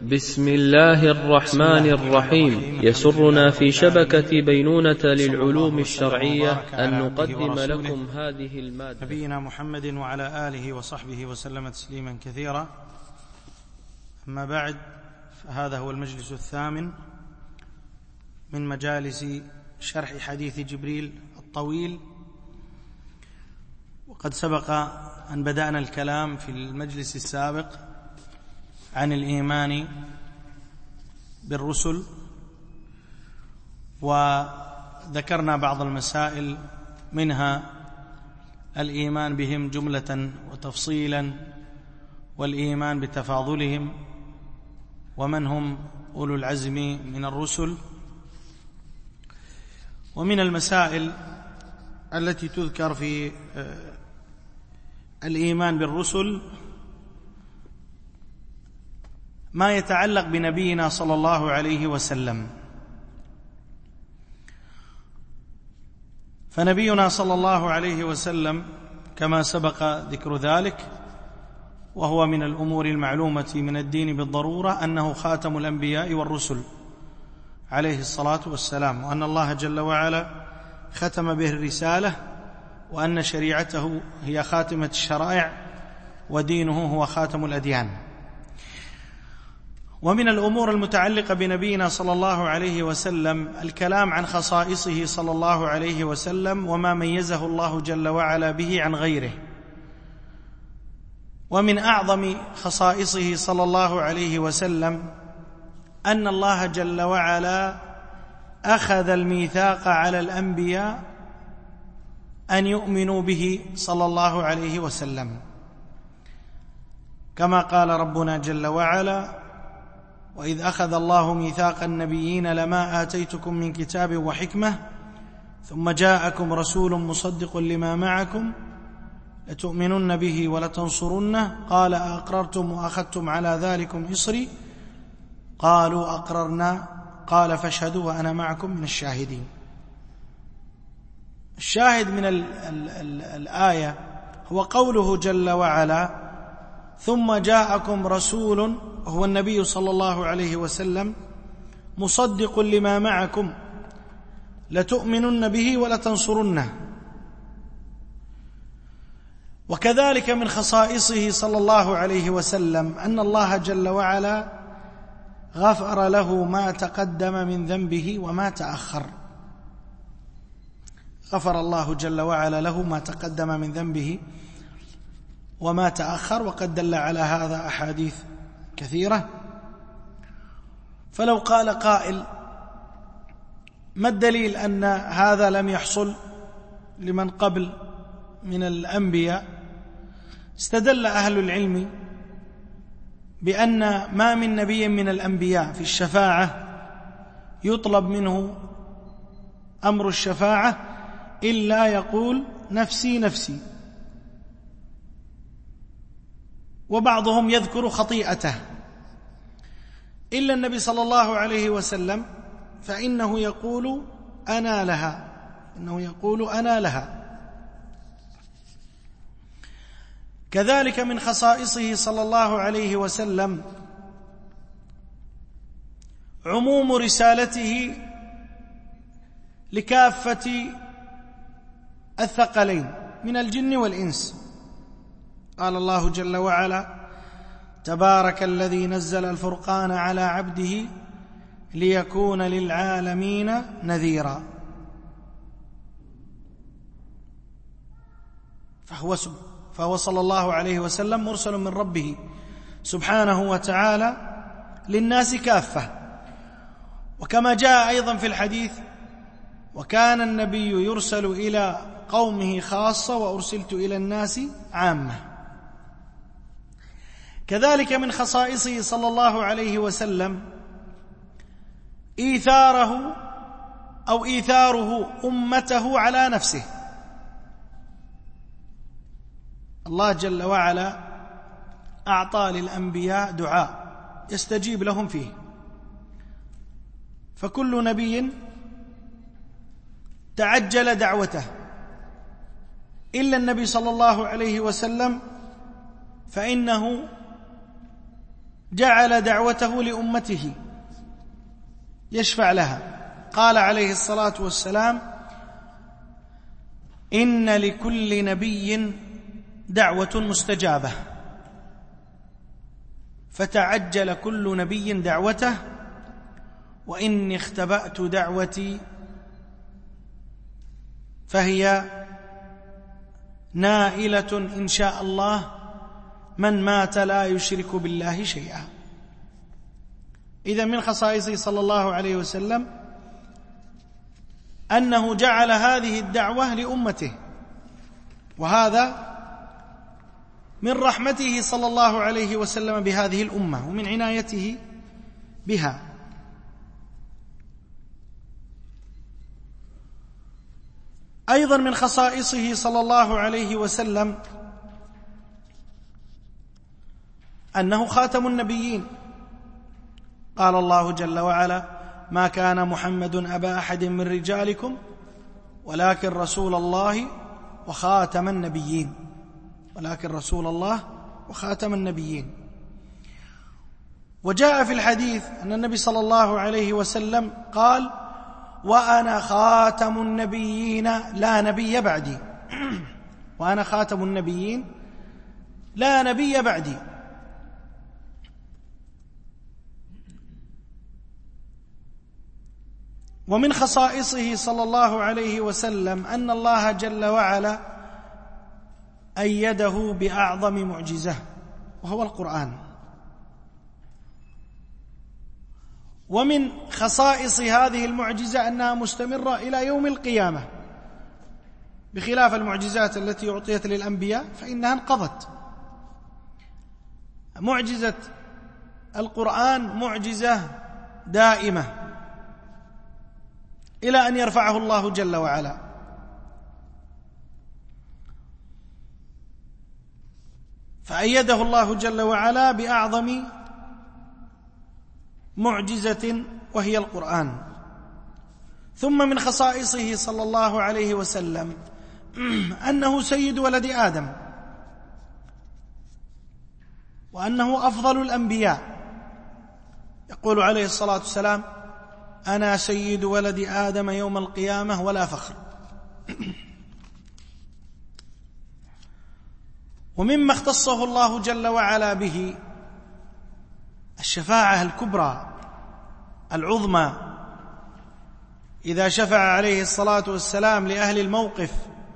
بسم الله الرحمن الرحيم. يسرنا في شبكة بينونة للعلوم الشرعية أن نقدم لكم هذه المادة. نبينا محمد وعلى آله وصحبه وسلم تسليما كثيرا. أما بعد، فهذا هو المجلس الثامن من مجالس شرح حديث جبريل الطويل، وقد سبق أن بدأنا الكلام في المجلس السابق عن الإيمان بالرسل، وذكرنا بعض المسائل، منها الإيمان بهم جملة وتفصيلا، والإيمان بتفاضلهم، ومن هم أولو العزم من الرسل. ومن المسائل التي تذكر في الإيمان بالرسل ما يتعلق بنبينا صلى الله عليه وسلم. فنبينا صلى الله عليه وسلم كما سبق ذكر ذلك، وهو من الأمور المعلومة من الدين بالضرورة، أنه خاتم الأنبياء والرسل عليه الصلاة والسلام، وأن الله جل وعلا ختم به الرسالة، وأن شريعته هي خاتمة الشرائع، ودينه هو خاتم الأديان. ومن الأمور المتعلقة بنبينا صلى الله عليه وسلم الكلام عن خصائصه صلى الله عليه وسلم، وما ميزه الله جل وعلا به عن غيره. ومن أعظم خصائصه صلى الله عليه وسلم أن الله جل وعلا أخذ الميثاق على الأنبياء أن يؤمنوا به صلى الله عليه وسلم، كما قال ربنا جل وعلا: وإذ أخذ الله ميثاق النبيين لما آتيتكم من كتاب وحكمة ثم جاءكم رسول مصدق لما معكم لتؤمنن به ولتنصرنه قال أأقررتم وأخذتم على ذلكم إصري قالوا أقررنا قال فاشهدوا وأنا معكم من الشاهدين. الشاهد من الآية هو قوله جل وعلا: ثم جاءكم رسول، هو النبي صلى الله عليه وسلم، مصدق لما معكم لتؤمنن به ولتنصرنه. وكذلك من خصائصه صلى الله عليه وسلم أن الله جل وعلا غفر له ما تقدم من ذنبه وما تأخر. غفر الله جل وعلا له ما تقدم من ذنبه وما تأخر، وقد دل على هذا أحاديث كثيرة. فلو قال قائل: ما الدليل أن هذا لم يحصل لمن قبل من الأنبياء؟ استدل أهل العلم بأن ما من نبي من الأنبياء في الشفاعة يطلب منه أمر الشفاعة إلا يقول نفسي نفسي، وبعضهم يذكر خطيئته، إلا النبي صلى الله عليه وسلم فإنه يقول أنا لها، إنه يقول أنا لها. كذلك من خصائصه صلى الله عليه وسلم عموم رسالته لكافة الثقلين من الجن والإنس. قال الله جل وعلا: تبارك الذي نزل الفرقان على عبده ليكون للعالمين نذيرا. فهو صلى الله عليه وسلم مرسل من ربه سبحانه وتعالى للناس كافة. وكما جاء أيضا في الحديث: وكان النبي يرسل إلى قومه خاصة وأرسلت إلى الناس عامة. كذلك من خصائصه صلى الله عليه وسلم إيثاره أمته على نفسه. الله جل وعلا أعطى للأنبياء دعاء يستجيب لهم فيه، فكل نبي تعجل دعوته، إلا النبي صلى الله عليه وسلم فإنه جعل دعوته لأمته يشفع لها. قال عليه الصلاة والسلام: إن لكل نبي دعوة مستجابة، فتعجل كل نبي دعوته، وإني اختبأت دعوتي فهي نائلة إن شاء الله من مات لا يشرك بالله شيئا. إذا من خصائصه صلى الله عليه وسلم أنه جعل هذه الدعوة لأمته، وهذا من رحمته صلى الله عليه وسلم بهذه الأمة ومن عنايته بها. أيضا من خصائصه صلى الله عليه وسلم أنه خاتم النبيين. قال الله جل وعلا: ما كان محمد أبا أحد من رجالكم ولكن رسول الله وخاتم النبيين، ولكن رسول الله وخاتم النبيين. وجاء في الحديث أن النبي صلى الله عليه وسلم قال: وأنا خاتم النبيين لا نبي بعدي. وأنا خاتم النبيين لا نبي بعدي. ومن خصائصه صلى الله عليه وسلم أن الله جل وعلا أيده بأعظم معجزة وهو القرآن. ومن خصائص هذه المعجزة أنها مستمرة إلى يوم القيامة، بخلاف المعجزات التي أعطيت للأنبياء فإنها انقضت. معجزة القرآن معجزة دائمة إلى أن يرفعه الله جل وعلا. فأيده الله جل وعلا بأعظم معجزة وهي القرآن. ثم من خصائصه صلى الله عليه وسلم أنه سيد ولد آدم، وأنه أفضل الأنبياء. يقول عليه الصلاة والسلام: أنا سيد ولد آدم يوم القيامة ولا فخر. ومما اختصه الله جل وعلا به الشفاعة الكبرى العظمى، إذا شفع عليه الصلاة والسلام لأهل الموقف.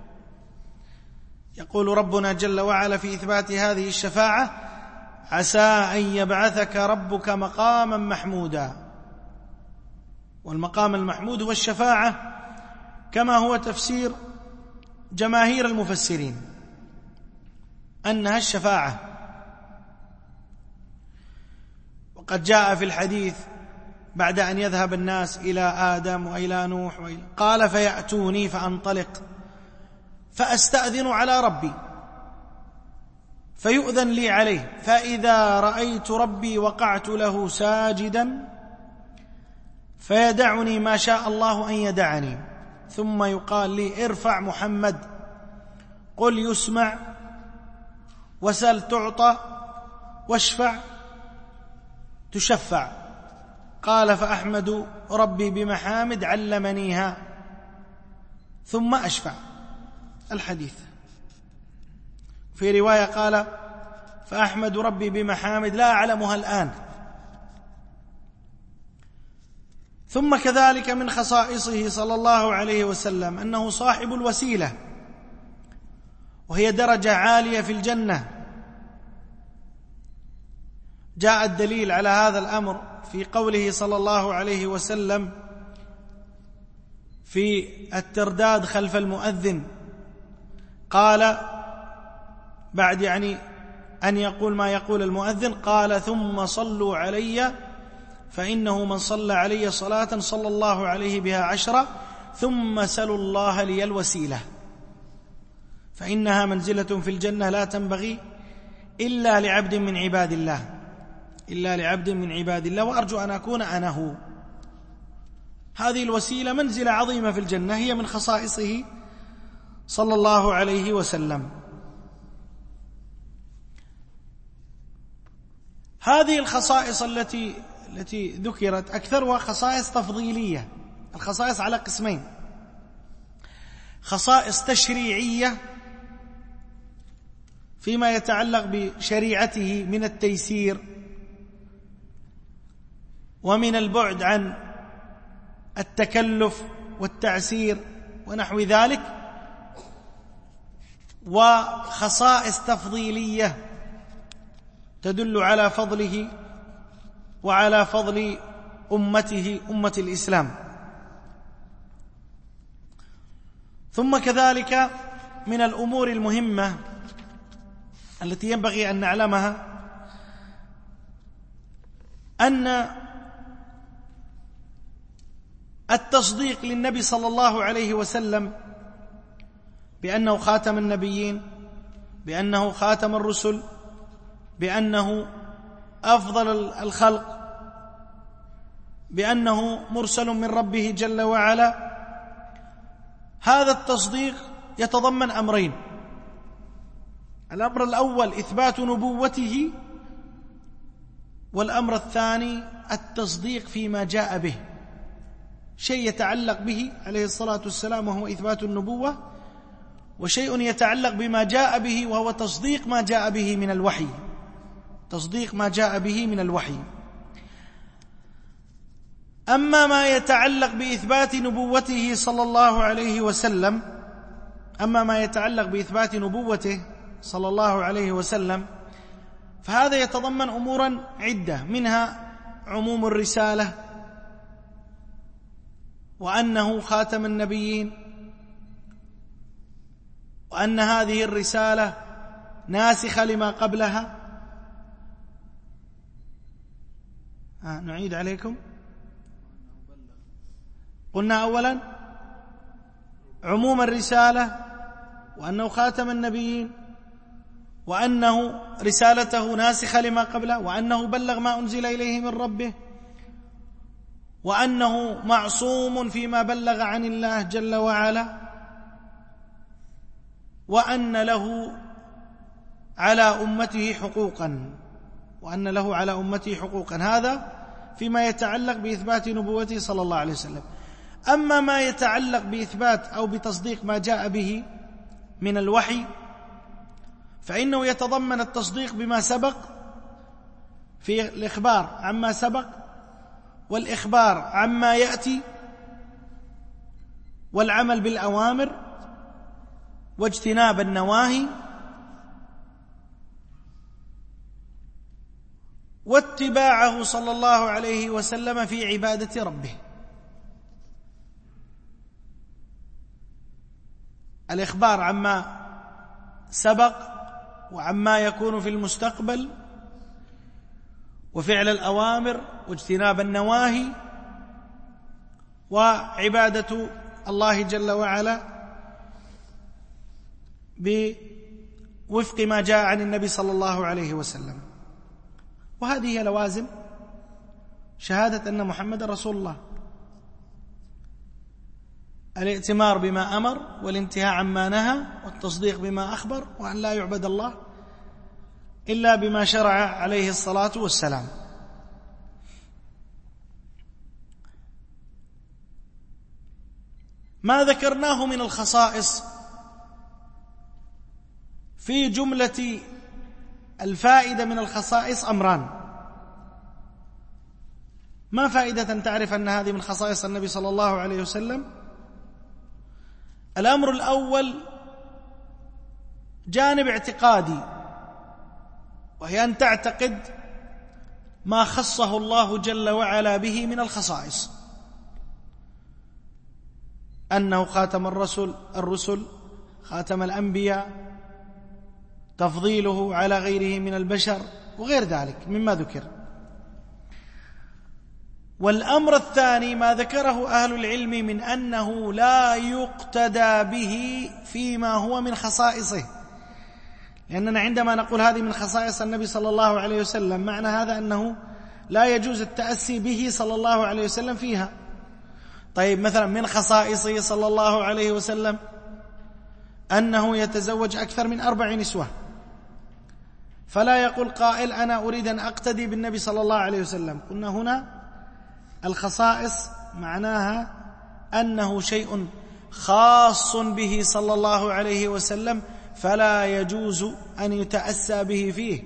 يقول ربنا جل وعلا في إثبات هذه الشفاعة: عسى أن يبعثك ربك مقاما محمودا. والمقام المحمود هو الشفاعة، كما هو تفسير جماهير المفسرين أنها الشفاعة. وقد جاء في الحديث بعد أن يذهب الناس إلى آدم وإلى نوح قال: فيأتوني فأنطلق فأستأذن على ربي فيؤذن لي عليه، فإذا رأيت ربي وقعت له ساجدا فيدعني ما شاء الله أن يدعني، ثم يقال لي: ارفع محمد، قل يسمع، وسل تعطى، واشفع تشفع. قال: فأحمد ربي بمحامد علمنيها ثم أشفع. الحديث في رواية قال: فأحمد ربي بمحامد لا أعلمها الآن. ثم كذلك من خصائصه صلى الله عليه وسلم أنه صاحب الوسيلة، وهي درجة عالية في الجنة. جاء الدليل على هذا الأمر في قوله صلى الله عليه وسلم في الترداد خلف المؤذن، قال بعد أن يقول ما يقول المؤذن، قال: ثم صلوا علي فإنه من صلى علي صلاة صلى الله عليه بها 10، ثم سلوا الله لي الوسيلة فإنها منزلة في الجنة لا تنبغي إلا لعبد من عباد الله، إلا لعبد من عباد الله، وأرجو أن أكون أنا هو. هذه الوسيلة منزلة عظيمة في الجنة، هي من خصائصه صلى الله عليه وسلم. هذه الخصائص التي ذكرت أكثرها خصائص تفضيلية. الخصائص على قسمين: خصائص تشريعية فيما يتعلق بشريعته من التيسير ومن البعد عن التكلف والتعسير ونحو ذلك، وخصائص تفضيلية تدل على فضله وعلى فضل أمته، أمة الإسلام. ثم كذلك من الأمور المهمة التي ينبغي أن نعلمها أن التصديق للنبي صلى الله عليه وسلم بأنه خاتم النبيين، بأنه خاتم الرسل، بأنه أفضل الخلق، بأنه مرسل من ربه جل وعلا، هذا التصديق يتضمن أمرين: الأمر الأول إثبات نبوته، والأمر الثاني التصديق فيما جاء به، شيء يتعلق به عليه الصلاة والسلام وهو إثبات النبوة، وشيء يتعلق بما جاء به وهو تصديق ما جاء به من الوحي، تصديق ما جاء به من الوحي. أما ما يتعلق بإثبات نبوته صلى الله عليه وسلم، فهذا يتضمن أمورا عدة، منها عموم الرسالة، وأنه خاتم النبيين، وأن هذه الرسالة ناسخة لما قبلها. نعيد عليكم. قلنا أولا عموم الرسالة، وأنه خاتم النبيين، وأنه رسالته ناسخة لما قبله، وأنه بلغ ما أنزل إليه من ربه، وأنه معصوم فيما بلغ عن الله جل وعلا، وأن له على أمته حقوقا، هذا فيما يتعلق بإثبات نبوته صلى الله عليه وسلم. أما ما يتعلق بإثبات أو بتصديق ما جاء به من الوحي، فإنه يتضمن التصديق بما سبق في الإخبار عما سبق، والإخبار عما يأتي، والعمل بالأوامر واجتناب النواهي، واتباعه صلى الله عليه وسلم في عبادة ربه. الإخبار عما سبق وعما يكون في المستقبل، وفعل الأوامر واجتناب النواهي، وعبادة الله جل وعلا بوفق ما جاء عن النبي صلى الله عليه وسلم. وهذه هي لوازم شهادة أن محمد رسول الله: الائتمار بما أمر، والانتهاء عما نهى، والتصديق بما أخبر، وأن لا يعبد الله إلا بما شرع عليه الصلاة والسلام. ما ذكرناه من الخصائص في جملة الفائدة من الخصائص أمران. ما فائدة أن تعرف أن هذه من خصائص النبي صلى الله عليه وسلم؟ الأمر الأول جانب اعتقادي، وهي أن تعتقد ما خصه الله جل وعلا به من الخصائص، أنه خاتم الرسل، خاتم الأنبياء، تفضيله على غيره من البشر، وغير ذلك مما ذكر. والأمر الثاني ما ذكره أهل العلم من أنه لا يقتدى به فيما هو من خصائصه، لأننا عندما نقول هذه من خصائص النبي صلى الله عليه وسلم، معنى هذا أنه لا يجوز التأسي به صلى الله عليه وسلم فيها. طيب، مثلا من خصائصه صلى الله عليه وسلم أنه يتزوج أكثر من 4 نسوة، فلا يقول قائل أنا أريد أن أقتدي بالنبي صلى الله عليه وسلم. قلنا هنا الخصائص معناها أنه شيء خاص به صلى الله عليه وسلم، فلا يجوز أن يتأسى به فيه،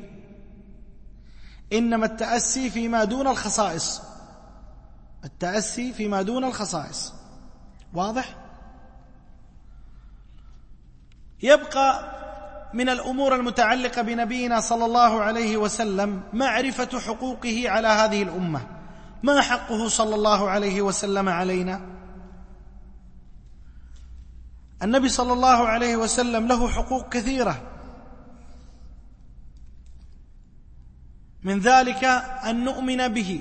إنما التأسي فيما دون الخصائص، التأسي فيما دون الخصائص. واضح؟ يبقى من الأمور المتعلقة بنبينا صلى الله عليه وسلم معرفة حقوقه على هذه الأمة. ما حقه صلى الله عليه وسلم علينا؟ النبي صلى الله عليه وسلم له حقوق كثيرة، من ذلك أن نؤمن به.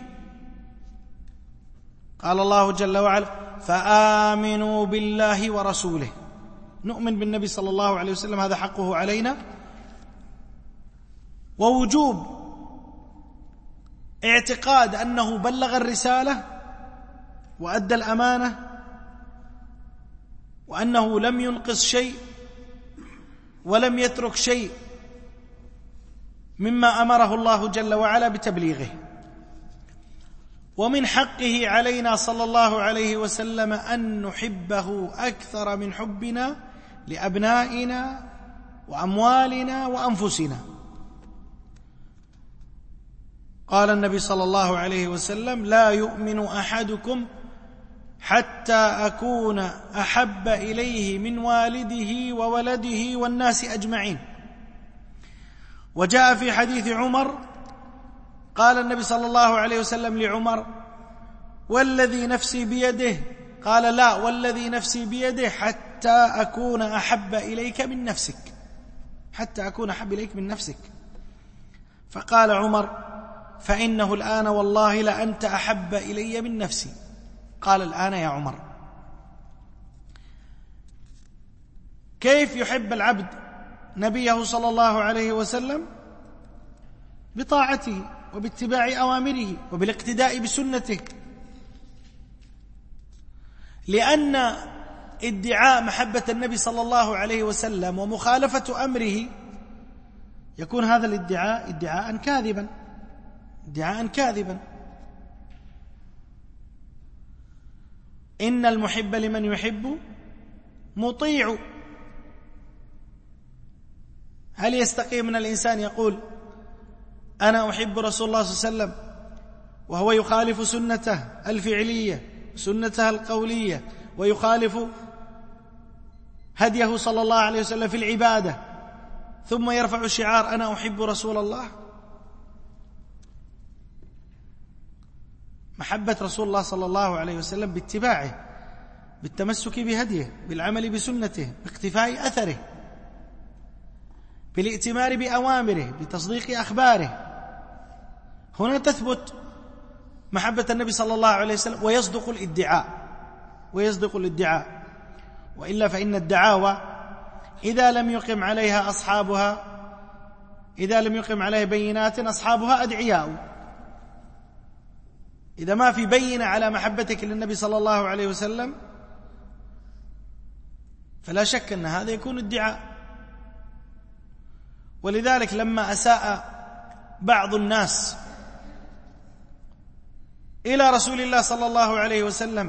قال الله جل وعلا: فآمنوا بالله ورسوله. نؤمن بالنبي صلى الله عليه وسلم، هذا حقه علينا. ووجوب اعتقاد أنه بلغ الرسالة وأدى الأمانة، وأنه لم ينقص شيء ولم يترك شيء مما أمره الله جل وعلا بتبليغه. ومن حقه علينا صلى الله عليه وسلم أن نحبه أكثر من حبنا لأبنائنا وأموالنا وأنفسنا. قال النبي صلى الله عليه وسلم: لا يؤمن أحدكم حتى أكون أحب إليه من والده وولده والناس أجمعين. وجاء في حديث عمر قال النبي صلى الله عليه وسلم لعمر: والذي نفسي بيده، قال: لا، والذي نفسي بيده حتى أكون أحب إليك من نفسك، حتى أكون أحب إليك من نفسك. فقال عمر: فإنه الآن والله لأنت أحب إلي من نفسي. قال: الآن يا عمر. كيف يحب العبد نبيه صلى الله عليه وسلم؟ بطاعته وباتباع أوامره وبالاقتداء بسنته، لأن ادعاء محبة النبي صلى الله عليه وسلم ومخالفة أمره يكون هذا الادعاء ادعاء كاذبا. إن المحب لمن يحب مطيع. هل يستقيم من الإنسان يقول أنا أحب رسول الله صلى الله عليه وسلم وهو يخالف سنته الفعلية سنته القولية ويخالف هديه صلى الله عليه وسلم في العبادة، ثم يرفع شعار أنا أحب رسول الله؟ محبة رسول الله صلى الله عليه وسلم باتباعه، بالتمسك بهديه، بالعمل بسنته، باقتفاء أثره، بالائتمار بأوامره، بتصديق أخباره. هنا تثبت محبة النبي صلى الله عليه وسلم ويصدق الادعاء. وإلا فإن الدعاوى إذا لم يقم عليها بينات أصحابها أدعياء. إذا ما في بينة على محبتك للنبي صلى الله عليه وسلم فلا شك أن هذا يكون ادعاء. ولذلك لما أساء بعض الناس إلى رسول الله صلى الله عليه وسلم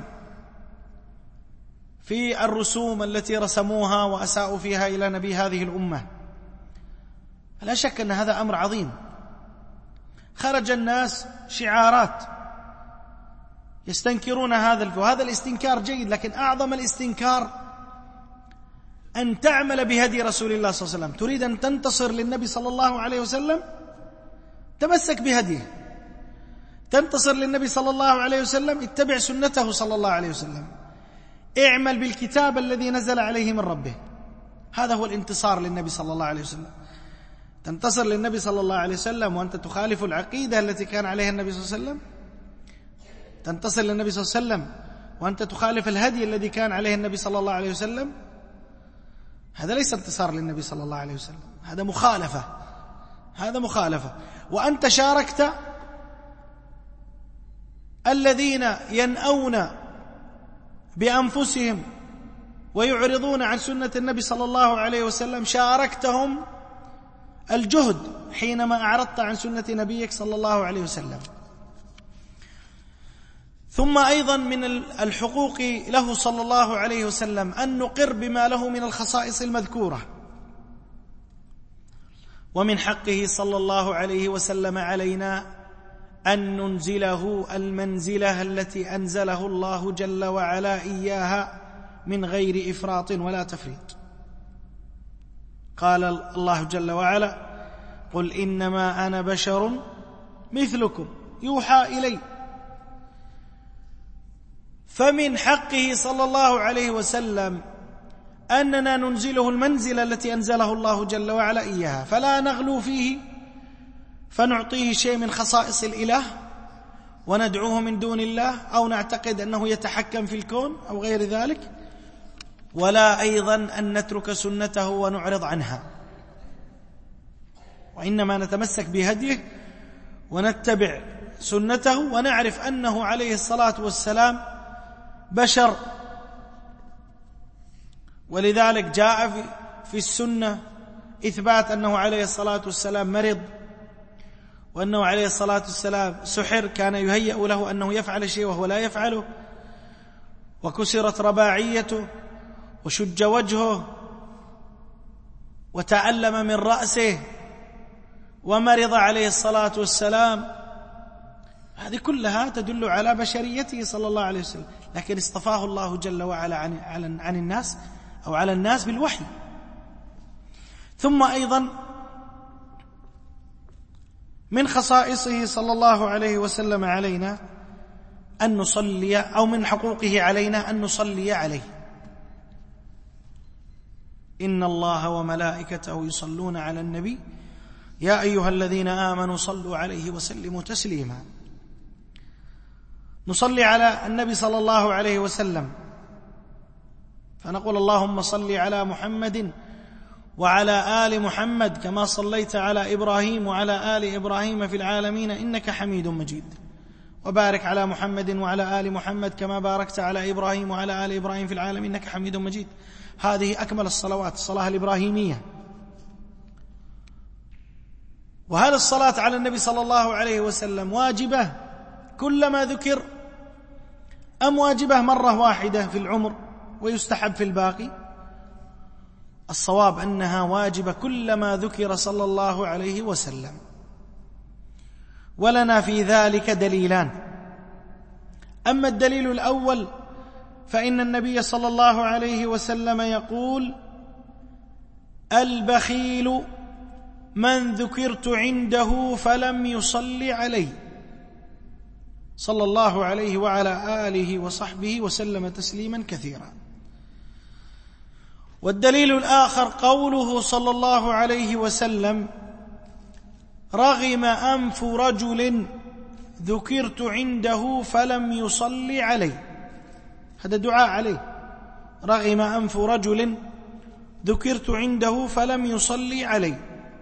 في الرسوم التي رسموها وأساءوا فيها إلى نبي هذه الأمة، لا شك أن هذا أمر عظيم. خرج الناس شعارات يستنكرون هذا، وهذا الاستنكار جيد، لكن أعظم الاستنكار أن تعمل بهدي رسول الله صلى الله عليه وسلم. تريد أن تنتصر للنبي صلى الله عليه وسلم، تمسك بهديه. تنتصر للنبي صلى الله عليه وسلم، اتبع سنته صلى الله عليه وسلم. اعمل بالكتاب الذي نزل عليه من ربه. هذا هو الانتصار للنبي صلى الله عليه وسلم. تنتصر للنبي صلى الله عليه وسلم وأنت تخالف العقيدة التي كان عليها النبي صلى الله عليه وسلم؟ تنتصر للنبي صلى الله عليه وسلم وأنت تخالف الهدي الذي كان عليه النبي صلى الله عليه وسلم؟ هذا ليس انتصار للنبي صلى الله عليه وسلم، هذا مخالفة. وأنت شاركت الذين ينأون بأنفسهم ويعرضون عن سنة النبي صلى الله عليه وسلم، شاركتهم الجهد حينما أعرضت عن سنة نبيك صلى الله عليه وسلم. ثم أيضا من الحقوق له صلى الله عليه وسلم أن نقر بما له من الخصائص المذكورة. ومن حقه صلى الله عليه وسلم علينا أن ننزله المنزلة التي أنزله الله جل وعلا إياها من غير إفراط ولا تفريط. قال الله جل وعلا: قل إنما أنا بشر مثلكم يوحى إلي. فمن حقه صلى الله عليه وسلم أننا ننزله المنزلة التي أنزله الله جل وعلا إياها، فلا نغلو فيه فنعطيه شيء من خصائص الإله وندعوه من دون الله، أو نعتقد أنه يتحكم في الكون أو غير ذلك، ولا أيضا أن نترك سنته ونعرض عنها، وإنما نتمسك بهديه ونتبع سنته ونعرف أنه عليه الصلاة والسلام بشر. ولذلك جاء في السنة إثبات أنه عليه الصلاة والسلام مرض، وأنه عليه الصلاة والسلام سحر، كان يهيأ له أنه يفعل شيء وهو لا يفعله، وكسرت رباعيته وشج وجهه وتألم من رأسه ومرض عليه الصلاة والسلام. هذه كلها تدل على بشريته صلى الله عليه وسلم، لكن اصطفاه الله جل وعلا عن الناس أو على الناس بالوحي. ثم أيضا من خصائصه صلى الله عليه وسلم علينا أن نصلي، أو من حقوقه علينا أن نصلي عليه. إن الله وملائكته يصلون على النبي يا أيها الذين آمنوا صلوا عليه وسلموا تسليما. نصلي على النبي صلى الله عليه وسلم فنقول: اللهم صل على محمد وعلى آل محمد كما صليت على إبراهيم وعلى آل إبراهيم في العالمين إنك حميد مجيد، وبارك على محمد وعلى آل محمد كما باركت على إبراهيم وعلى آل إبراهيم في العالمين إنك حميد مجيد. هذه أكمل الصلوات، الصلاة الإبراهيمية. وهل الصلاة على النبي صلى الله عليه وسلم واجبة كلما ذكر، أم واجبة مرة واحدة في العمر ويستحب في الباقي؟ الصواب أنها واجبة كلما ذكر صلى الله عليه وسلم. ولنا في ذلك دليلان. أما الدليل الأول فإن النبي صلى الله عليه وسلم يقول: البخيل من ذكرت عنده فلم يصلي علي، صلى الله عليه وعلى آله وصحبه وسلم تسليما كثيرا. والدليل الآخر قوله صلى الله عليه وسلم: رغم أنف رجل ذكرت عنده فلم يصلي علي. هذا دعاء عليه: رغم أنف رجل ذكرت عنده فلم يصلي علي.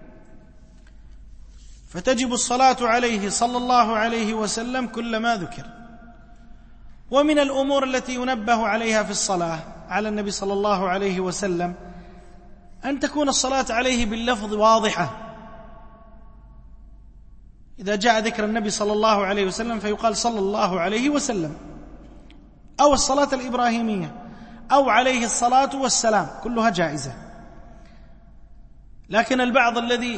فتجب الصلاة عليه صلى الله عليه وسلم كلما ذكر. ومن الأمور التي ينبه عليها في الصلاة على النبي صلى الله عليه وسلم أن تكون الصلاة عليه باللفظ واضحة. إذا جاء ذكر النبي صلى الله عليه وسلم فيقال صلى الله عليه وسلم، أو الصلاة الإبراهيمية، أو عليه الصلاة والسلام، كلها جائزة. لكن البعض الذي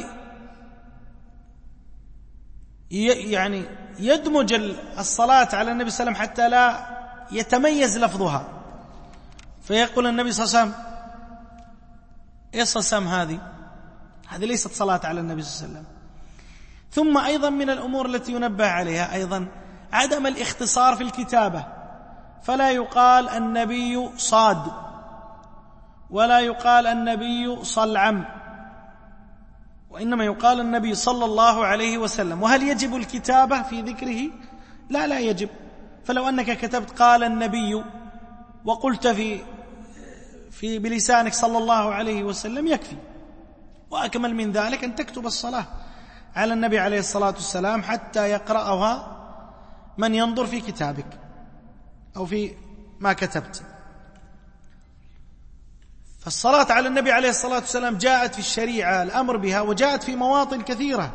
يعني يدمج الصلاة على النبي صلى الله عليه وسلم حتى لا يتميز لفظها، فيقول النبي صلى الله عليه وسلم: إيش الصلاة هذه ليست صلاة على النبي صلى الله عليه وسلم. ثم أيضا من الأمور التي ينبه عليها أيضا عدم الاختصار في الكتابة، فلا يقال النبي صاد، ولا يقال النبي صلعم، وإنما يقال النبي صلى الله عليه وسلم. وهل يجب الكتابة في ذكره؟ لا يجب. فلو أنك كتبت قال النبي وقلت في بلسانك صلى الله عليه وسلم يكفي. وأكمل من ذلك أن تكتب الصلاة على النبي عليه الصلاة والسلام حتى يقرأها من ينظر في كتابك أو في ما كتبت. فالصلاة على النبي عليه الصلاة والسلام جاءت في الشريعة الأمر بها، وجاءت في مواطن كثيرة.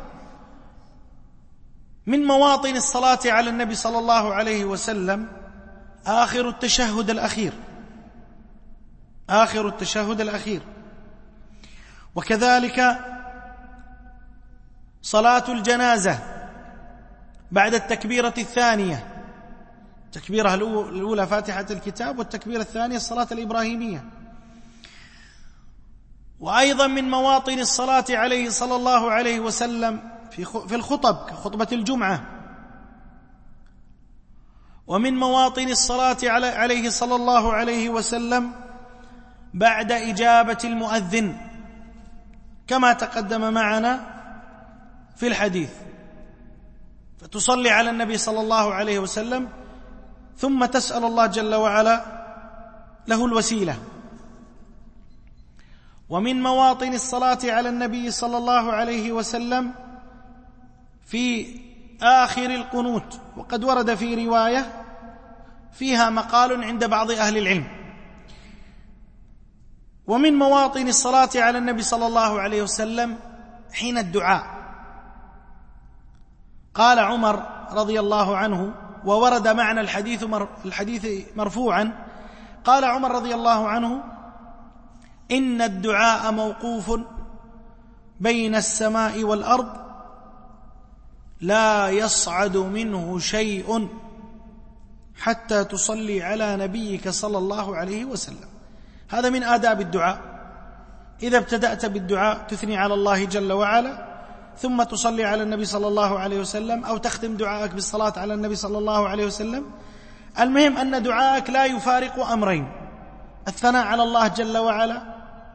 من مواطن الصلاة على النبي صلى الله عليه وسلم آخر التشهد الأخير، آخر التشهد الأخير، وكذلك صلاة الجنازة بعد التكبيرة الثانية، التكبيرة الأولى فاتحة الكتاب، والتكبيرة الثانية الصلاة الإبراهيمية. وأيضا من مواطن الصلاة عليه صلى الله عليه وسلم في الخطب كخطبة الجمعة، ومن مواطن الصلاة عليه صلى الله عليه وسلم بعد إجابة المؤذن كما تقدم معنا في الحديث، فتصلي على النبي صلى الله عليه وسلم ثم تسأل الله جل وعلا له الوسيلة. ومن مواطن الصلاة على النبي صلى الله عليه وسلم في آخر القنوت، وقد ورد في رواية فيها مقال عند بعض أهل العلم. ومن مواطن الصلاة على النبي صلى الله عليه وسلم حين الدعاء، قال عمر رضي الله عنه، وورد معنى الحديث مرفوعا، قال عمر رضي الله عنه: إن الدعاء موقوف بين السماء والأرض لا يصعد منه شيء حتى تصلي على نبيك صلى الله عليه وسلم. هذا من آداب الدعاء، إذا ابتدأت بالدعاء تثني على الله جل وعلا، ثم تصلي على النبي صلى الله عليه وسلم، أو تختم دعاءك بالصلاة على النبي صلى الله عليه وسلم. المهم أن دعاءك لا يفارق أمرين: الثناء على الله جل وعلا،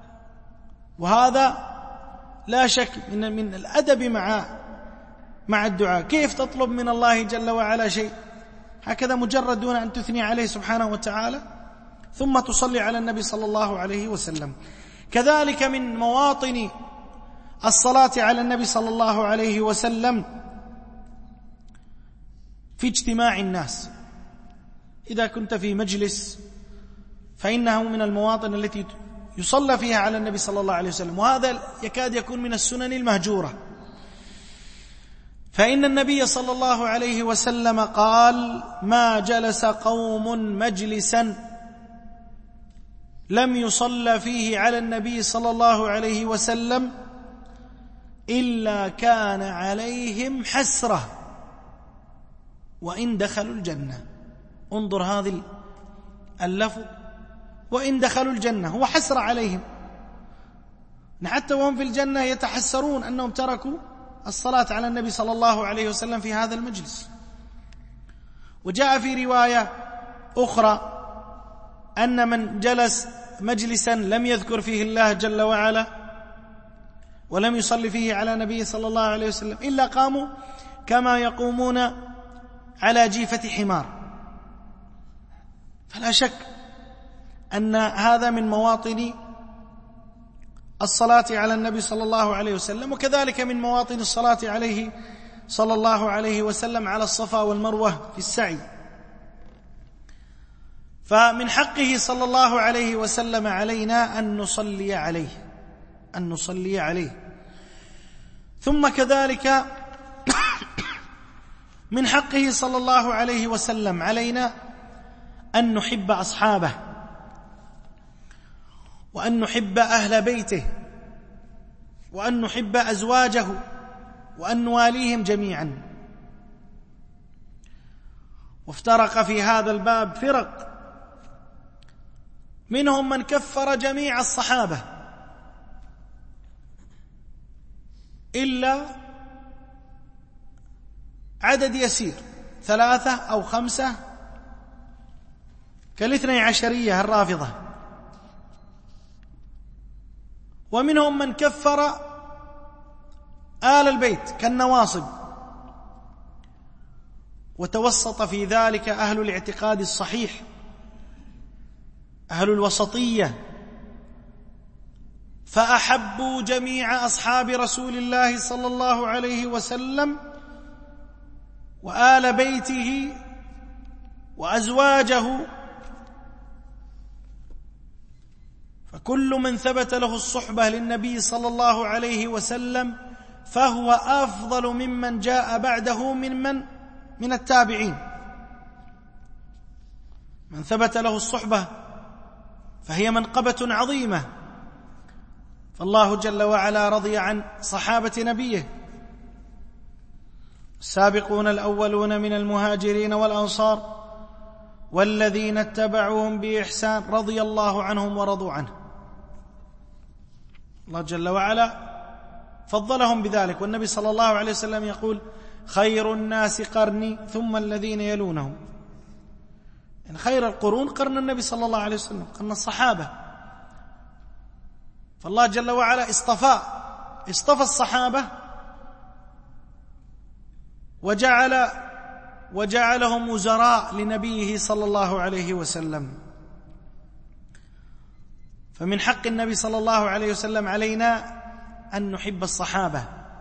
وهذا لا شك من الأدب مع الدعاء. كيف تطلب من الله جل وعلا شيء هكذا مجرد دون أن تثني عليه سبحانه وتعالى، ثم تصلي على النبي صلى الله عليه وسلم. كذلك من مواطن الصلاة على النبي صلى الله عليه وسلم في اجتماع الناس. إذا كنت في مجلس فإنه من المواطن التي يصلى فيها على النبي صلى الله عليه وسلم، وهذا يكاد يكون من السنن المهجورة. فإن النبي صلى الله عليه وسلم قال: ما جلس قوم مجلسا لم يصلى فيه على النبي صلى الله عليه وسلم إلا كان عليهم حسرة وإن دخلوا الجنة. انظر هذه اللفظ، وإن دخلوا الجنة، هو حسرة عليهم، حتى وهم في الجنة يتحسرون أنهم تركوا الصلاة على النبي صلى الله عليه وسلم في هذا المجلس. وجاء في رواية أخرى أن من جلس مجلسا لم يذكر فيه الله جل وعلا ولم يصلي فيه على نبيه صلى الله عليه وسلم إلا قاموا كما يقومون على جيفة حمار. فلا شك أن هذا من مواطن الصلاة على النبي صلى الله عليه وسلم. وكذلك من مواطن الصلاة عليه صلى الله عليه وسلم على الصفا والمروة في السعي. فمن حقه صلى الله عليه وسلم علينا أن نصلي عليه. ثم كذلك من حقه صلى الله عليه وسلم علينا أن نحب أصحابه، وأن نحب أهل بيته، وأن نحب أزواجه، وأن نواليهم جميعا. وافترق في هذا الباب فرق، منهم من كفر جميع الصحابة إلا عدد يسير، 3 أو 5 كالاثني عشرية الرافضة. ومنهم من كفر آل البيت كالنواصب. وتوسط في ذلك أهل الاعتقاد الصحيح، أهل الوسطية، فأحبوا جميع أصحاب رسول الله صلى الله عليه وسلم وآل بيته وأزواجه، فكل من ثبت له الصحبة للنبي صلى الله عليه وسلم فهو أفضل ممن جاء بعده من التابعين. من ثبت له الصحبة فهي منقبة عظيمة، فالله جل وعلا رضي عن صحابة نبيه: السابقون الأولون من المهاجرين والأنصار والذين اتبعوهم بإحسان رضي الله عنهم ورضوا عنه. الله جل وعلا فضلهم بذلك، والنبي صلى الله عليه وسلم يقول: خير الناس قرني ثم الذين يلونهم. يعني خير القرون قرن النبي صلى الله عليه وسلم، قرن الصحابة. فالله جل وعلا اصطفى الصحابة وجعلهم وزراء لنبيه صلى الله عليه وسلم. فمن حق النبي صلى الله عليه وسلم علينا أن نحب الصحابة،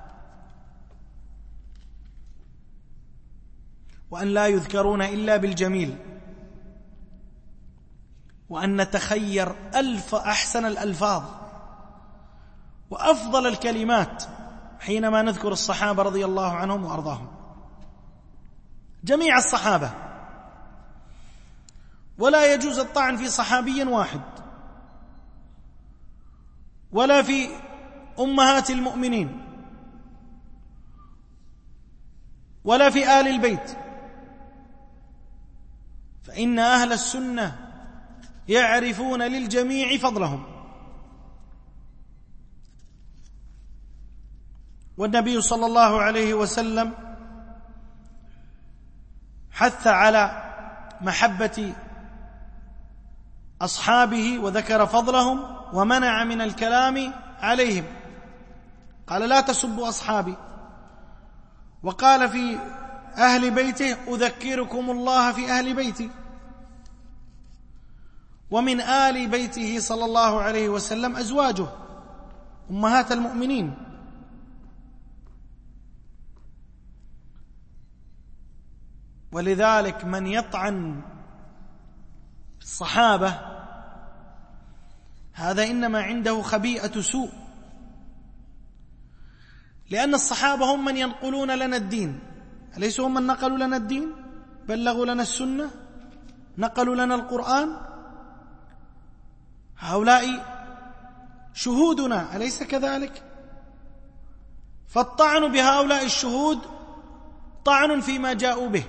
وأن لا يذكرون إلا بالجميل، وأن نتخير أحسن الألفاظ وأفضل الكلمات حينما نذكر الصحابة رضي الله عنهم وأرضاهم، جميع الصحابة. ولا يجوز الطعن في صحابي واحد، ولا في أمهات المؤمنين، ولا في آل البيت، فإن أهل السنة يعرفون للجميع فضلهم. والنبي صلى الله عليه وسلم حث على محبة أصحابه وذكر فضلهم، ومنع من الكلام عليهم، قال: لا تسبوا أصحابي. وقال في أهل بيته: أذكركم الله في أهل بيتي. ومن آل بيته صلى الله عليه وسلم أزواجه أمهات المؤمنين. ولذلك من يطعن في الصحابة هذا إنما عنده خبيئة سوء، لأن الصحابة هم من ينقلون لنا الدين، أليسوا هم من نقلوا لنا الدين؟ بلغوا لنا السنة، نقلوا لنا القرآن. هؤلاء شهودنا، أليس كذلك؟ فالطعن بهؤلاء الشهود طعن فيما جاءوا به.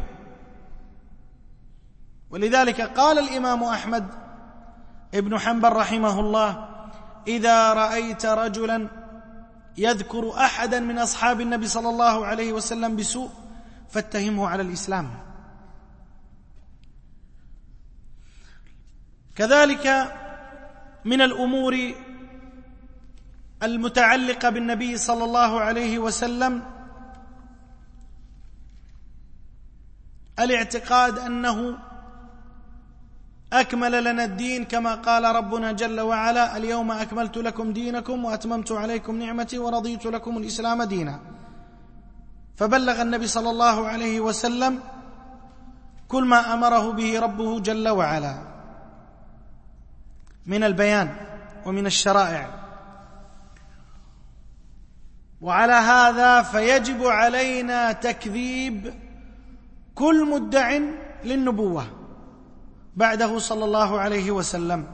ولذلك قال الإمام أحمد ابن حنبل رحمه الله: إذا رأيت رجلا يذكر أحدا من أصحاب النبي صلى الله عليه وسلم بسوء فاتهمه على الإسلام. كذلك من الأمور المتعلقة بالنبي صلى الله عليه وسلم الاعتقاد أنه أكمل لنا الدين، كما قال ربنا جل وعلا: اليوم أكملت لكم دينكم وأتممت عليكم نعمتي ورضيت لكم الإسلام دينا. فبلغ النبي صلى الله عليه وسلم كل ما أمره به ربه جل وعلا من البيان ومن الشرائع. وعلى هذا فيجب علينا تكذيب كل مدع للنبوة بعده صلى الله عليه وسلم.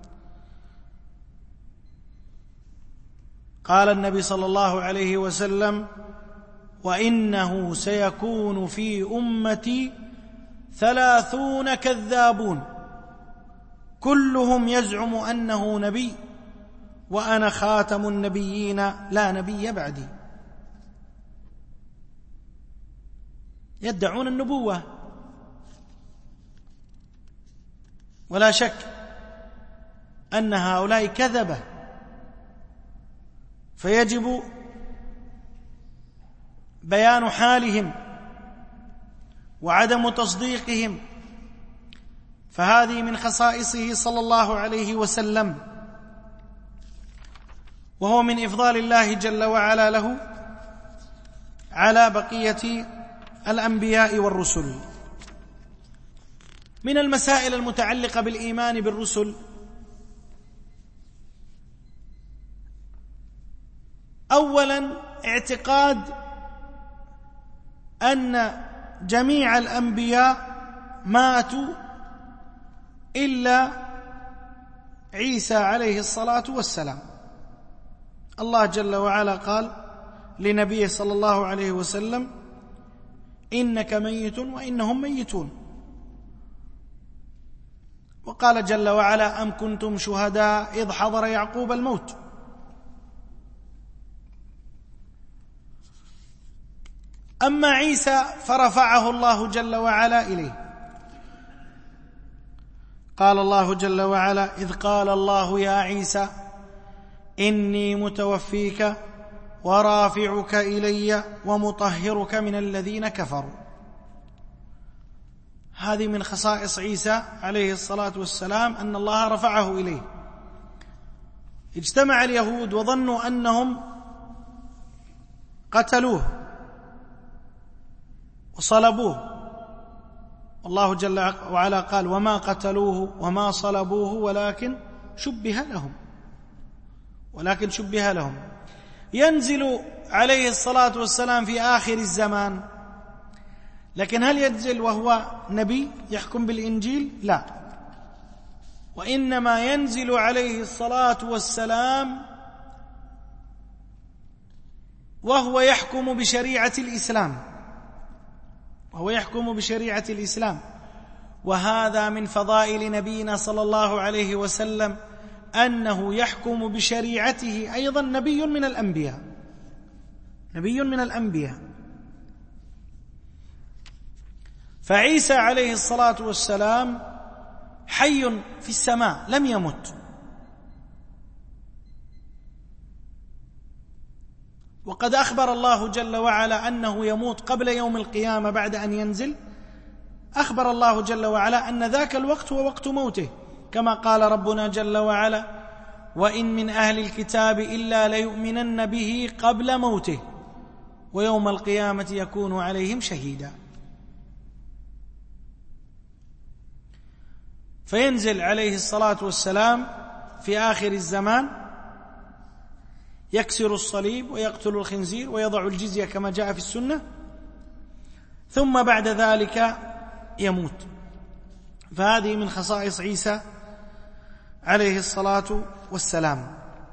قال النبي صلى الله عليه وسلم: وإنه سيكون في أمتي 30 كذابون كلهم يزعم أنه نبي وأنا خاتم النبيين لا نبي بعدي. يدعون النبوة، ولا شك أن هؤلاء كذبة، فيجب بيان حالهم وعدم تصديقهم، فهذه من خصائصه صلى الله عليه وسلم، وهو من إفضال الله جل وعلا له على بقية الأنبياء والرسل. من المسائل المتعلقة بالإيمان بالرسل أولا اعتقاد أن جميع الأنبياء ماتوا إلا عيسى عليه الصلاة والسلام. الله جل وعلا قال لنبيه صلى الله عليه وسلم: إنك ميت وإنهم ميتون. وقال جل وعلا: أم كنتم شهداء إذ حضر يعقوب الموت. أما عيسى فرفعه الله جل وعلا إليه. قال الله جل وعلا: إذ قال الله يا عيسى إني متوفيك ورافعك إلي ومطهرك من الذين كفروا. هذه من خصائص عيسى عليه الصلاة والسلام، أن الله رفعه إليه. اجتمع اليهود وظنوا أنهم قتلوه وصلبوه، والله جل وعلا قال: وما قتلوه وما صلبوه ولكن شبه لهم. ينزل عليه الصلاة والسلام في آخر الزمان، لكن هل ينزل وهو نبي يحكم بالإنجيل؟ لا، وإنما ينزل عليه الصلاة والسلام وهو يحكم بشريعة الإسلام. وهذا من فضائل نبينا صلى الله عليه وسلم، أنه يحكم بشريعته أيضا نبي من الأنبياء. فعيسى عليه الصلاة والسلام حي في السماء لم يمت، وقد أخبر الله جل وعلا أنه يموت قبل يوم القيامة بعد أن ينزل. أخبر الله جل وعلا أن ذاك الوقت هو وقت موته، كما قال ربنا جل وعلا: وإن من أهل الكتاب إلا ليؤمنن به قبل موته ويوم القيامة يكون عليهم شهيدا. فينزل عليه الصلاة والسلام في آخر الزمان، يكسر الصليب ويقتل الخنزير ويضع الجزية كما جاء في السنة، ثم بعد ذلك يموت. فهذه من خصائص عيسى عليه الصلاة والسلام.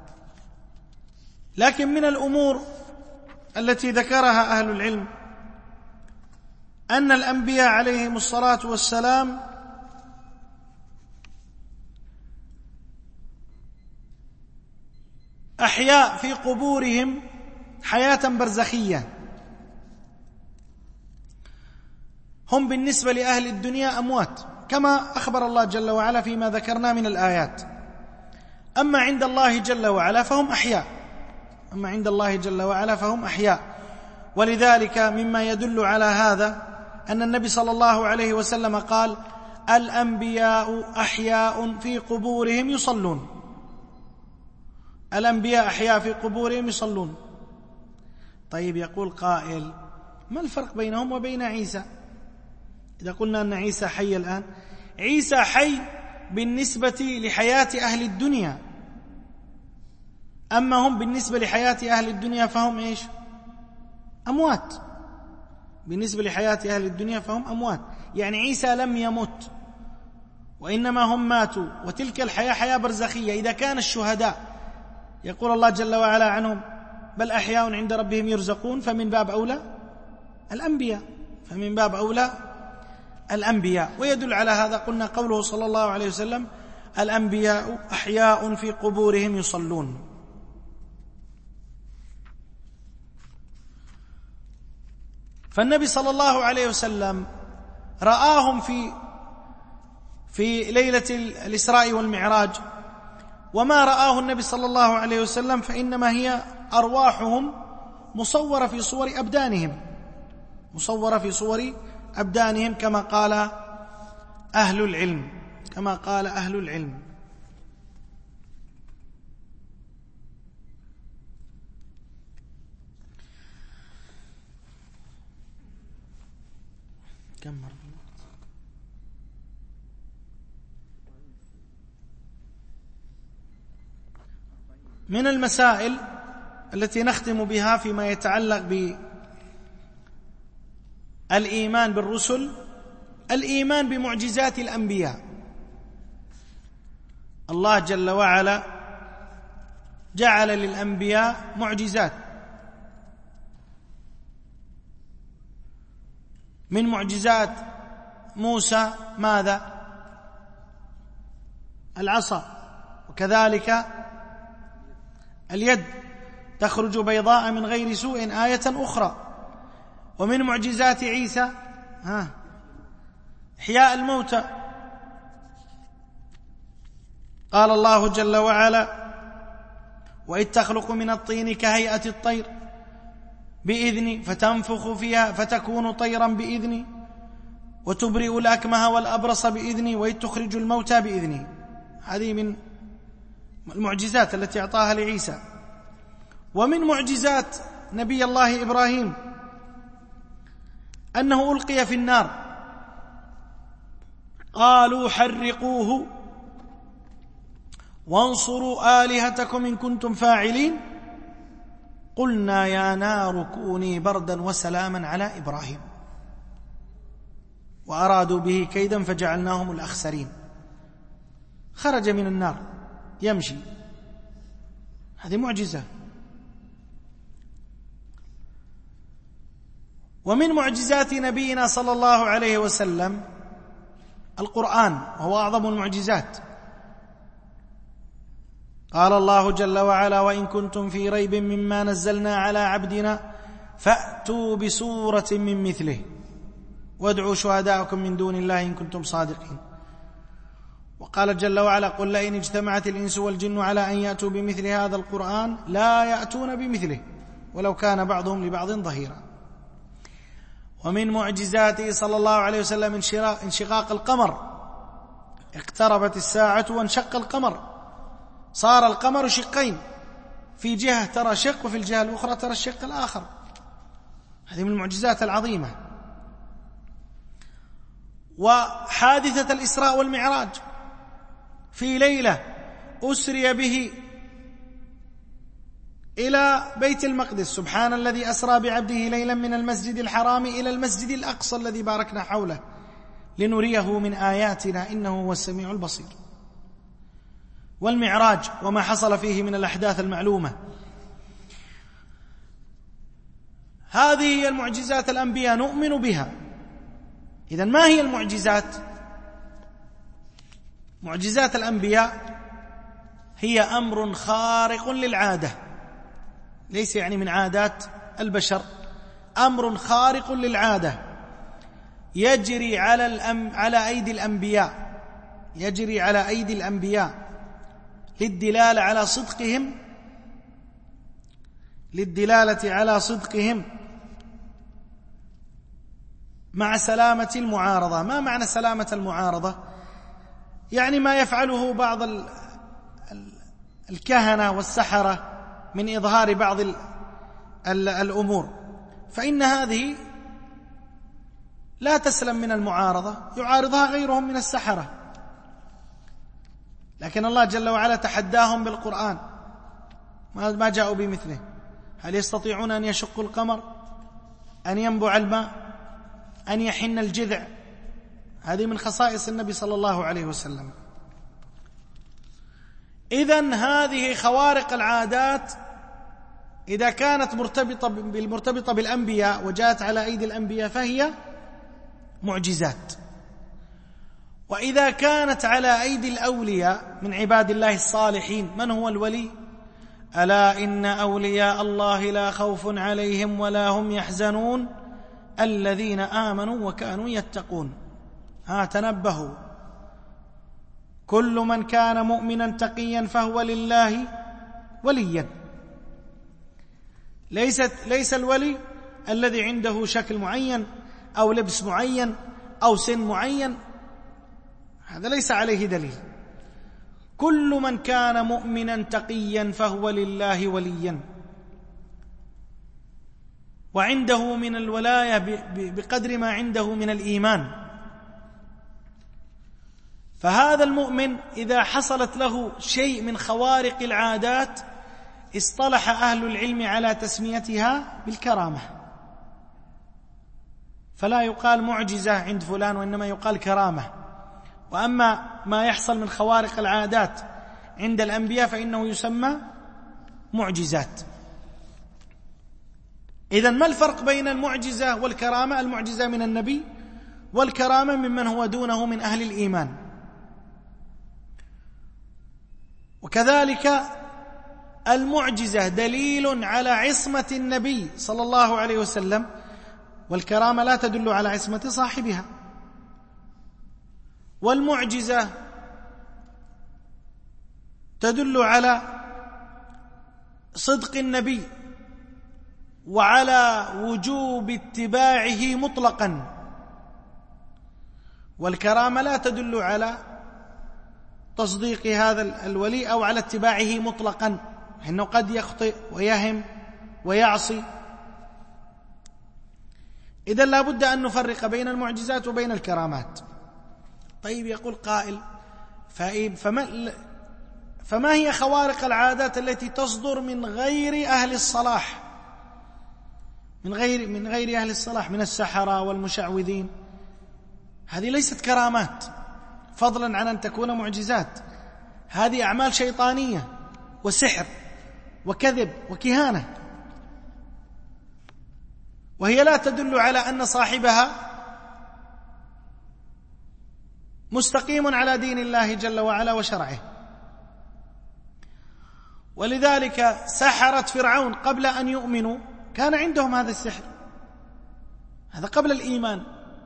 لكن من الأمور التي ذكرها أهل العلم أن الأنبياء عليهم الصلاة والسلام أحياء في قبورهم حياة برزخية. هم بالنسبة لأهل الدنيا أموات، كما أخبر الله جل وعلا فيما ذكرنا من الآيات. أما عند الله جل وعلا فهم أحياء. ولذلك مما يدل على هذا أن النبي صلى الله عليه وسلم قال: الأنبياء أحياء في قبورهم يصلون. الأنبياء أحياء في قبورهم يصلون. طيب، يقول قائل: ما الفرق بينهم وبين عيسى؟ إذا قلنا أن عيسى حي الآن، عيسى حي بالنسبة لحياة أهل الدنيا، أما هم بالنسبة لحياة أهل الدنيا فهم إيش؟ أموات. بالنسبة لحياة أهل الدنيا فهم أموات، يعني عيسى لم يمت وإنما هم ماتوا، وتلك الحياة حياة برزخية. إذا كان الشهداء يقول الله جل وعلا عنهم: بل أحياء عند ربهم يرزقون، فمن باب أولى الأنبياء. ويدل على هذا قلنا قوله صلى الله عليه وسلم: الأنبياء أحياء في قبورهم يصلون. فالنبي صلى الله عليه وسلم رآهم في ليلة الإسراء والمعراج، وما رآه النبي صلى الله عليه وسلم فإنما هي أرواحهم مصورة في صور أبدانهم كما قال أهل العلم. من المسائل التي نختم بها فيما يتعلق بالإيمان بالرسل، الإيمان بمعجزات الأنبياء. الله جل وعلا جعل للأنبياء معجزات، من معجزات موسى ماذا؟ العصا، وكذلك اليد تخرج بيضاء من غير سوء، آية أخرى. ومن معجزات عيسى إحياء الموتى. قال الله جل وعلا: وإذ تخلق من الطين كهيئة الطير بإذني فتنفخ فيها فتكون طيرا بإذني وتبرئ الأكمه والأبرص بإذني وإذ تخرج الموتى بإذني. هذه من المعجزات التي أعطاها لعيسى. ومن معجزات نبي الله إبراهيم أنه ألقي في النار، قالوا حرقوه وانصروا آلهتكم إن كنتم فاعلين، قلنا يا نار كوني بردا وسلاما على إبراهيم وأرادوا به كيدا فجعلناهم الأخسرين. خرج من النار يمشي، هذه معجزة. ومن معجزات نبينا صلى الله عليه وسلم القرآن، وهو أعظم المعجزات. قال الله جل وعلا: وإن كنتم في ريب مما نزلنا على عبدنا فأتوا بسورة من مثله وادعوا شهداءكم من دون الله إن كنتم صادقين. وقال جل وعلا: قل لئن اجتمعت الإنس والجن على أن يأتوا بمثل هذا القرآن لا يأتون بمثله ولو كان بعضهم لبعض ظهيرا. ومن معجزاته صلى الله عليه وسلم انشقاق القمر، اقتربت الساعة وانشق القمر، صار القمر شقين، في جهة ترى شق وفي الجهة الأخرى ترى الشق الآخر. هذه من المعجزات العظيمة. وحادثة الإسراء والمعراج، في ليلة أسري به إلى بيت المقدس، سبحان الذي أسرى بعبده ليلا من المسجد الحرام إلى المسجد الأقصى الذي باركنا حوله لنريه من آياتنا إنه هو السميع البصير. والمعراج وما حصل فيه من الأحداث المعلومة. هذه هي المعجزات الأنبياء نؤمن بها. إذن ما هي المعجزات؟ معجزات الأنبياء هي أمر خارق للعادة، ليس يعني من عادات البشر، أمر خارق للعادة يجري على أيدي الأنبياء، يجري على أيدي الأنبياء للدلالة على صدقهم مع سلامة المعارضة. ما معنى سلامة المعارضة؟ يعني ما يفعله بعض الكهنة والسحرة من إظهار بعض الأمور، فإن هذه لا تسلم من المعارضة، يعارضها غيرهم من السحرة. لكن الله جل وعلا تحداهم بالقرآن، ما جاءوا بمثله. هل يستطيعون أن يشقوا القمر، أن ينبع الماء، أن يحن الجذع؟ هذه من خصائص النبي صلى الله عليه وسلم. إذن هذه خوارق العادات إذا كانت مرتبطة بالأنبياء وجاءت على أيدي الأنبياء فهي معجزات، وإذا كانت على أيدي الأولياء من عباد الله الصالحين. من هو الولي؟ ألا إن أولياء الله لا خوف عليهم ولا هم يحزنون الذين آمنوا وكانوا يتقون. تنبهوا، كل من كان مؤمنا تقيا فهو لله وليا. ليس الولي الذي عنده شكل معين أو لبس معين أو سن معين، هذا ليس عليه دليل. كل من كان مؤمنا تقيا فهو لله وليا، وعنده من الولاية بقدر ما عنده من الإيمان. فهذا المؤمن إذا حصلت له شيء من خوارق العادات اصطلح أهل العلم على تسميتها بالكرامة، فلا يقال معجزة عند فلان وإنما يقال كرامة. وأما ما يحصل من خوارق العادات عند الأنبياء فإنه يسمى معجزات. إذن ما الفرق بين المعجزة والكرامة؟ المعجزة من النبي، والكرامة ممن هو دونه من أهل الإيمان. وكذلك المعجزة دليل على عصمة النبي صلى الله عليه وسلم، والكرامة لا تدل على عصمة صاحبها. والمعجزة تدل على صدق النبي وعلى وجوب اتباعه مطلقا، والكرامة لا تدل على تصديق هذا الولي أو على اتباعه مطلقا، إنه قد يخطئ ويهم ويعصي. إذن لا بد أن نفرق بين المعجزات وبين الكرامات. طيب، يقول قائل: فما هي خوارق العادات التي تصدر من غير أهل الصلاح، من غير أهل الصلاح، من السحرة والمشعوذين؟ هذه ليست كرامات، فضلا عن أن تكون معجزات. هذه أعمال شيطانية وسحر وكذب وكهانة، وهي لا تدل على أن صاحبها مستقيم على دين الله جل وعلا وشرعه. ولذلك سحرة فرعون قبل أن يؤمنوا كان عندهم هذا السحر، هذا قبل الإيمان.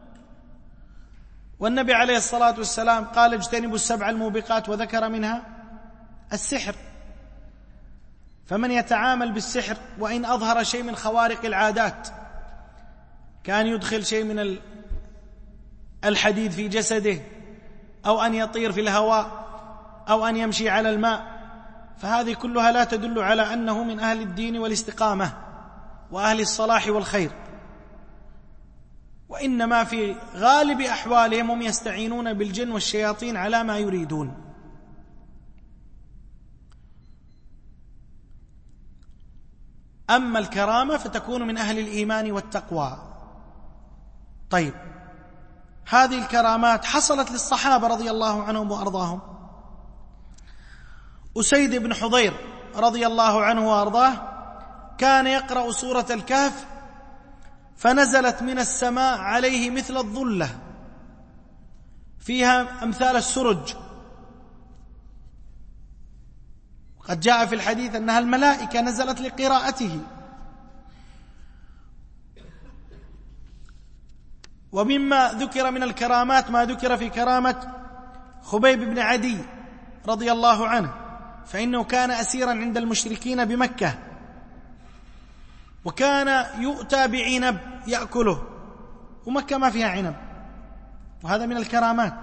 والنبي عليه الصلاة والسلام قال: اجتنبوا السبع الموبقات، وذكر منها السحر. فمن يتعامل بالسحر وإن أظهر شيء من خوارق العادات، كان يدخل شيء من الحديد في جسده، أو أن يطير في الهواء، أو أن يمشي على الماء، فهذه كلها لا تدل على أنه من أهل الدين والاستقامة وأهل الصلاح والخير، وإنما في غالب أحوالهم هم يستعينون بالجن والشياطين على ما يريدون. أما الكرامة فتكون من أهل الإيمان والتقوى. طيب، هذه الكرامات حصلت للصحابة رضي الله عنهم وأرضاهم. أسيد بن حضير رضي الله عنه وأرضاه كان يقرأ سورة الكهف، فنزلت من السماء عليه مثل الظلة فيها أمثال السرج، قد جاء في الحديث أنها الملائكة نزلت لقراءته. ومما ذكر من الكرامات ما ذكر في كرامة خبيب بن عدي رضي الله عنه، فإنه كان أسيرا عند المشركين بمكة، وكان يؤتى بعنب يأكله، ومكة ما فيها عنب، وهذا من الكرامات.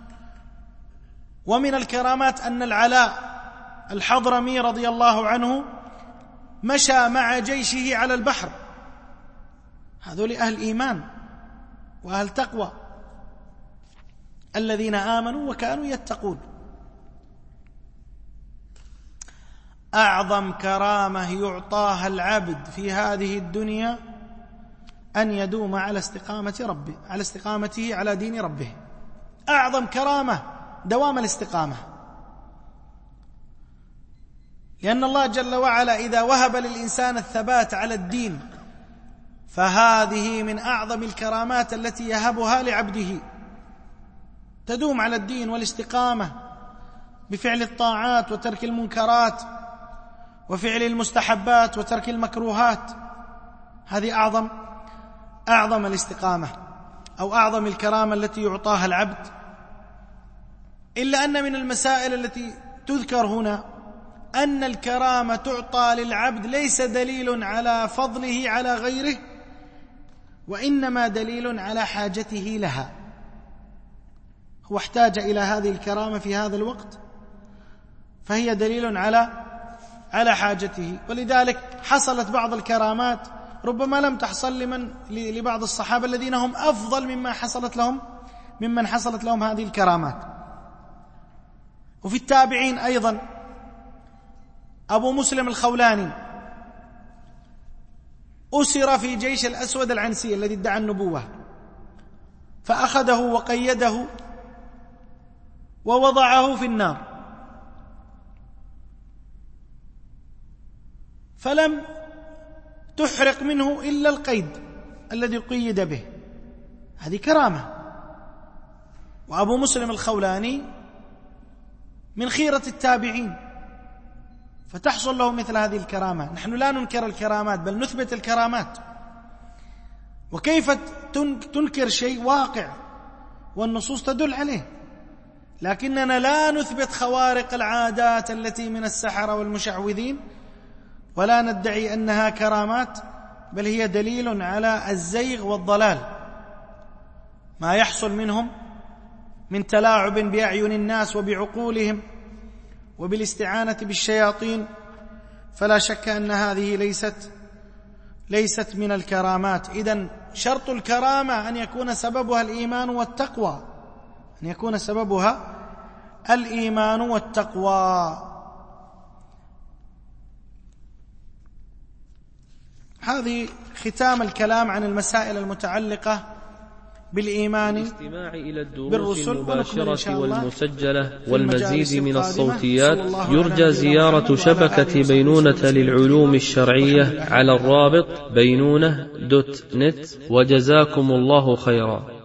ومن الكرامات أن العلاء الحضرمي رضي الله عنه مشى مع جيشه على البحر. هذول أهل إيمان وأهل تقوى، الذين آمنوا وكانوا يتقون. أعظم كرامة يعطاها العبد في هذه الدنيا أن يدوم على استقامته على دين ربه. أعظم كرامة دوام الاستقامة، لأن الله جل وعلا إذا وهب للإنسان الثبات على الدين فهذه من أعظم الكرامات التي يهبها لعبده، تدوم على الدين والاستقامة بفعل الطاعات وترك المنكرات وفعل المستحبات وترك المكروهات. هذه أعظم الاستقامة أو أعظم الكرامة التي يعطاها العبد. إلا أن من المسائل التي تذكر هنا أن الكرامة تعطى للعبد ليس دليل على فضله على غيره، وإنما دليل على حاجته لها. هو احتاج إلى هذه الكرامة في هذا الوقت، فهي دليل على حاجته. ولذلك حصلت بعض الكرامات ربما لم تحصل لبعض الصحابة الذين هم أفضل ممن حصلت لهم هذه الكرامات. وفي التابعين أيضا أبو مسلم الخولاني أسر في جيش الأسود العنسي الذي ادعى النبوة، فأخذه وقيده ووضعه في النار، فلم تحرق منه إلا القيد الذي قيد به. هذه كرامة. وأبو مسلم الخولاني من خيرة التابعين، فتحصل له مثل هذه الكرامة. نحن لا ننكر الكرامات بل نثبت الكرامات. وكيف تنكر شيء واقع والنصوص تدل عليه؟ لكننا لا نثبت خوارق العادات التي من السحرة والمشعوذين، ولا ندعي أنها كرامات، بل هي دليل على الزيغ والضلال. ما يحصل منهم من تلاعب بأعين الناس وبعقولهم وبالاستعانة بالشياطين، فلا شك أن هذه ليست من الكرامات. إذن شرط الكرامة أن يكون سببها الإيمان والتقوى، أن يكون سببها الإيمان والتقوى. هذه ختام الكلام عن المسائل المتعلقة بالإيمان الاستماع إلى الدروس المباشرة والمسجلة والمزيد من الصوتيات يرجى زيارة شبكة بينونة للعلوم الشرعية على الرابط بينونة.net. وجزاكم الله خيرا.